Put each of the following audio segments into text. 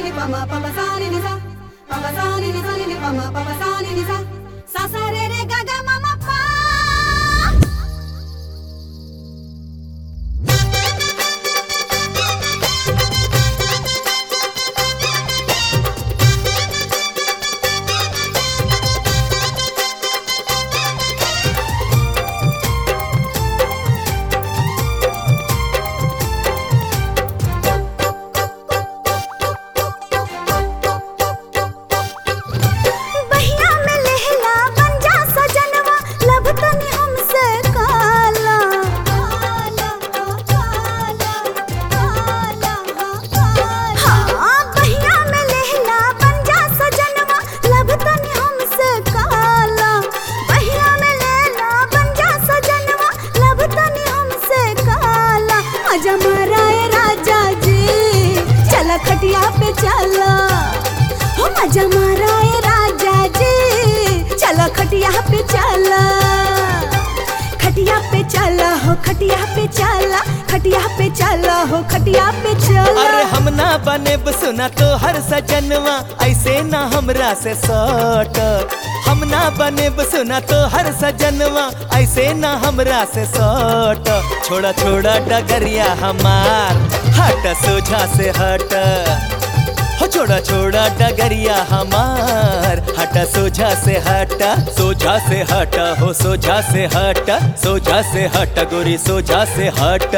ni pa ma pa pa sa ni sa pa pa sa ni pa ma pa pa sa ni sa sa re re ga ga ma ma pa. मजा मारा है राजा जी, चला खटिया पे चला। हो मजा मारा है राजा जी, चला खटिया पे चला। खटिया पे चला हो खटिया पे चला, खटिया पे चला हो खटिया पे चला। अरे हम ना बने सुना तो हर सजनवा ऐसे ना हमरा से सट। हम ना बने सुना तो हर सजनवा ऐसे ना हमरा से सट। छोड़ा छोड़ा डगरिया हमार, हट सोझा से हट। हो छोड़ा छोड़ा डगरिया हमार, हट सोझा से हट। सोझा से हट हो सोझा से हट, सोझा से हट गोरी सोझा से हट।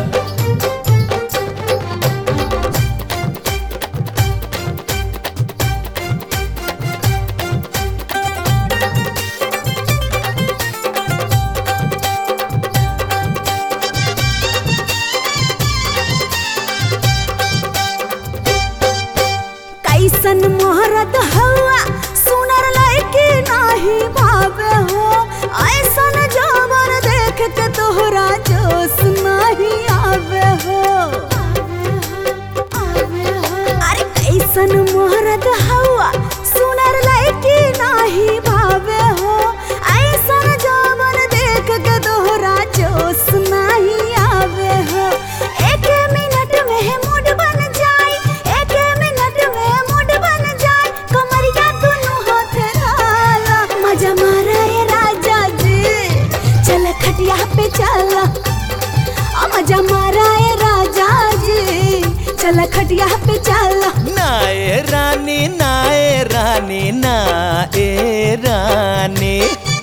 कैसन मोहरत हवा सुनर लड़की नाही भावे हो। ऐसन जवान देख के तोहरा जोश नहीं आवे हो। अरे कैसन मोहरत हवा सुनर लड़की नाही भावे हो। ऐसन जवान देख के तोहरा जोश नहीं आवे हो। एक मिनट में मूड बन जाए, एक मिनट में मूड बन जाए, कमरिया दोनों हाथ डाला। मजा मारा है राजा जी, चल खटिया पे चला। मजा मारा है राजा जी, चल खटिया पे चला। नाए रानी नाए रानी नाए रानी।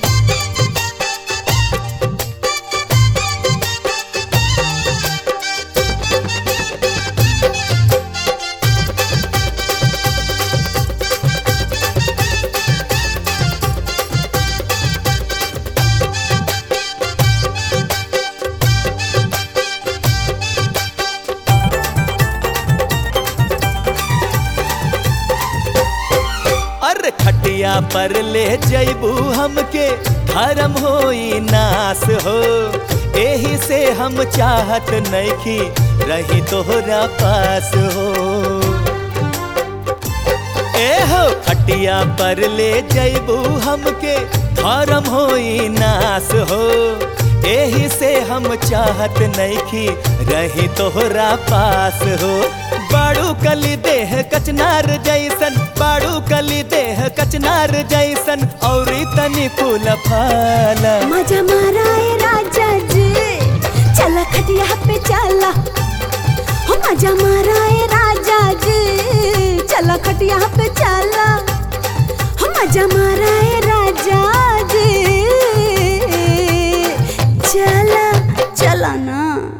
अरे खटिया पर ले जैबू हमके धर्म होई नास हो। एही से हम चाहत नइखी रही तोहरा पास हो। ए हो खटिया पर ले जैबू हमके धर्म होई नास हो। एही से हम चाहत नइखी रही तोहरा पास हो। बाड़ू कली देह कचनार जैसन, बाड़ू कली देह कचनार जैसन, और तनी फूल फाल। मजा मारा है राजा जी, चला खटिया पे चला। हो मजा मारा है राजा जी, चला खटिया पे चला। हो मजा मारा है राजा जी, चला चला ना।